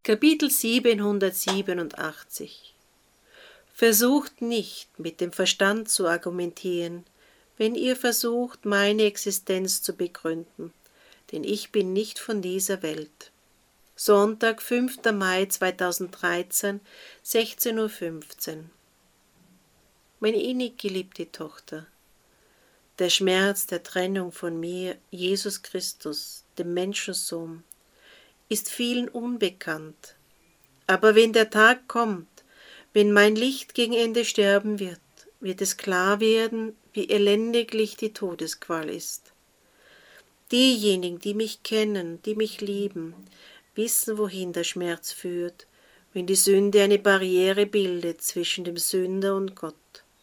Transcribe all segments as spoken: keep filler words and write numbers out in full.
Kapitel siebenhundertsiebenundachtzig. Versucht nicht, mit dem Verstand zu argumentieren, wenn ihr versucht, meine Existenz zu begründen, denn ich bin nicht von dieser Welt. Sonntag, fünfter Mai zweitausenddreizehn, sechzehn Uhr fünfzehn. Meine innig geliebte Tochter, der Schmerz der Trennung von mir, Jesus Christus, dem Menschensohn, ist vielen unbekannt. Aber wenn der Tag kommt, wenn mein Licht gegen Ende sterben wird, wird es klar werden, wie elendiglich die Todesqual ist. Diejenigen, die mich kennen, die mich lieben, wissen, wohin der Schmerz führt, wenn die Sünde eine Barriere bildet zwischen dem Sünder und Gott.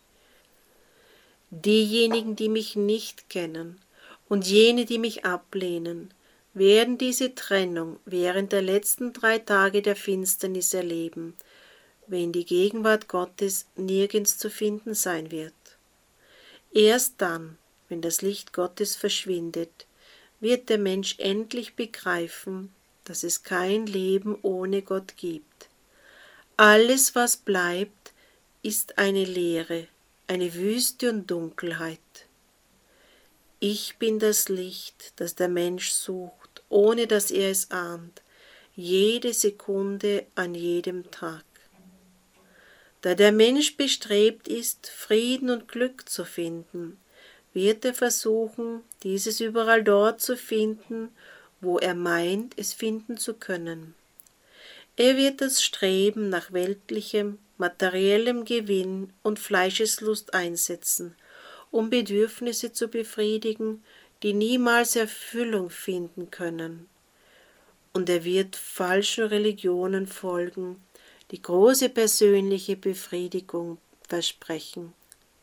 Diejenigen, die mich nicht kennen und jene, die mich ablehnen, werden diese Trennung während der letzten drei Tage der Finsternis erleben, wenn die Gegenwart Gottes nirgends zu finden sein wird. Erst dann, wenn das Licht Gottes verschwindet, wird der Mensch endlich begreifen, dass es kein Leben ohne Gott gibt. Alles, was bleibt, ist eine Leere, eine Wüste und Dunkelheit. Ich bin das Licht, das der Mensch sucht, ohne dass er es ahnt, jede Sekunde an jedem Tag. Da der Mensch bestrebt ist, Frieden und Glück zu finden, wird er versuchen, dieses überall dort zu finden, wo er meint, es finden zu können. Er wird das Streben nach weltlichem, materiellem Gewinn und Fleischeslust einsetzen, um Bedürfnisse zu befriedigen, die niemals Erfüllung finden können. Und er wird falschen Religionen folgen, die große persönliche Befriedigung versprechen.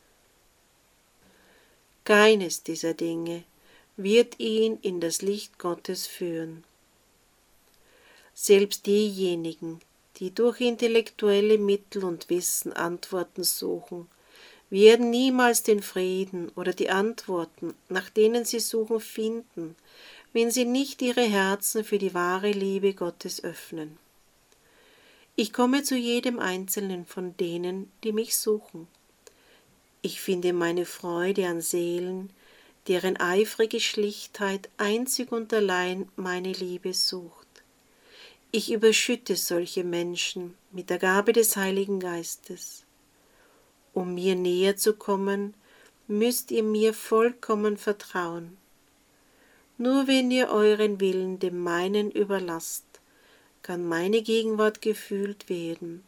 Keines dieser Dinge wird ihn in das Licht Gottes führen. Selbst diejenigen, die durch intellektuelle Mittel und Wissen Antworten suchen, werden niemals den Frieden oder die Antworten, nach denen sie suchen, finden, wenn sie nicht ihre Herzen für die wahre Liebe Gottes öffnen. Ich komme zu jedem Einzelnen von denen, die mich suchen. Ich finde meine Freude an Seelen, deren eifrige Schlichtheit einzig und allein meine Liebe sucht. Ich überschütte solche Menschen mit der Gabe des Heiligen Geistes. Um mir näher zu kommen, müsst ihr mir vollkommen vertrauen. Nur wenn ihr euren Willen dem meinen überlasst, kann meine Gegenwart gefühlt werden.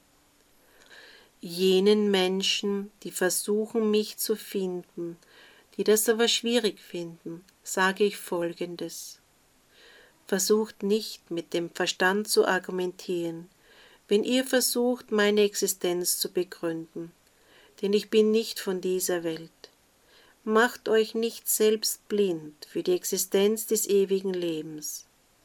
Jenen Menschen, die versuchen, mich zu finden, die das aber schwierig finden, sage ich Folgendes. Versucht nicht, mit dem Verstand zu argumentieren, wenn ihr versucht, meine Existenz zu begründen, denn ich bin nicht von dieser Welt. Macht euch nicht selbst blind für die Existenz des ewigen Lebens.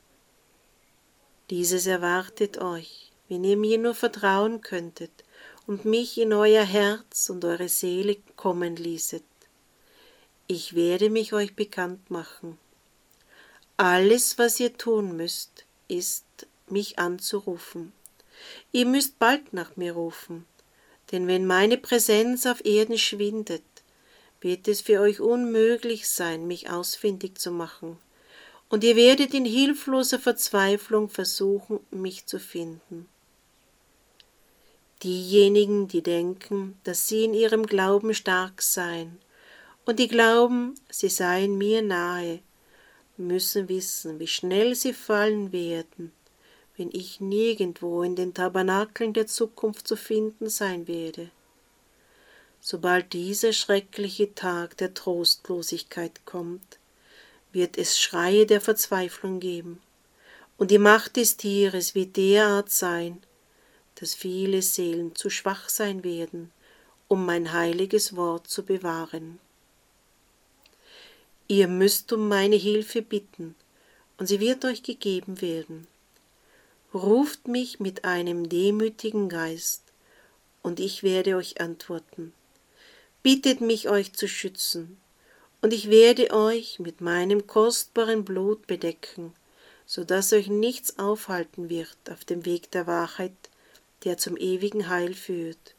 Dieses erwartet euch, wenn ihr mir nur vertrauen könntet und mich in euer Herz und eure Seele kommen ließet. Ich werde mich euch bekannt machen. Alles, was ihr tun müsst, ist, mich anzurufen. Ihr müsst bald nach mir rufen, denn wenn meine Präsenz auf Erden schwindet, wird es für euch unmöglich sein, mich ausfindig zu machen, und ihr werdet in hilfloser Verzweiflung versuchen, mich zu finden. Diejenigen, die denken, dass sie in ihrem Glauben stark seien, und die glauben, sie seien mir nahe, müssen wissen, wie schnell sie fallen werden, wenn ich nirgendwo in den Tabernakeln der Zukunft zu finden sein werde. Sobald dieser schreckliche Tag der Trostlosigkeit kommt, wird es Schreie der Verzweiflung geben, und die Macht des Tieres wird derart sein, dass viele Seelen zu schwach sein werden, um mein heiliges Wort zu bewahren. Ihr müsst um meine Hilfe bitten, und sie wird euch gegeben werden. Ruft mich mit einem demütigen Geist, und ich werde euch antworten. Bittet mich, euch zu schützen, und ich werde euch mit meinem kostbaren Blut bedecken, so dass euch nichts aufhalten wird auf dem Weg der Wahrheit, der zum ewigen Heil führt.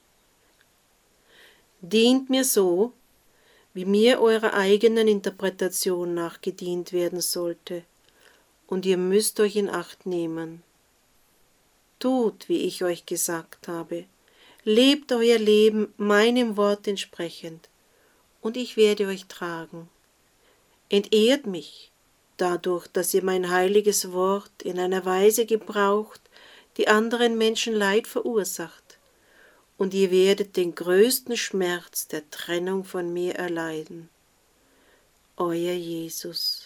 Dient mir so, wie mir eurer eigenen Interpretation nach gedient werden sollte, und ihr müsst euch in Acht nehmen. Tut, wie ich euch gesagt habe, lebt euer Leben meinem Wort entsprechend, und ich werde euch tragen. Entehrt mich, dadurch, dass ihr mein heiliges Wort in einer Weise gebraucht, die anderen Menschen Leid verursacht, und ihr werdet den größten Schmerz der Trennung von mir erleiden. Euer Jesus.